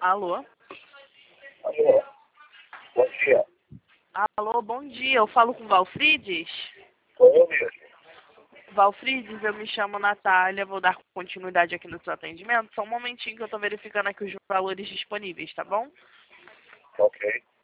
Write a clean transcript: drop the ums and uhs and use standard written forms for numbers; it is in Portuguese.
Alô? Alô, bom dia. Alô, bom dia. Eu falo com Valfrides? Sou eu mesmo. Valfrides, eu me chamo Natália, vou dar continuidade aqui no seu atendimento. Só um momentinho que eu estou verificando aqui os valores disponíveis, tá bom? Ok.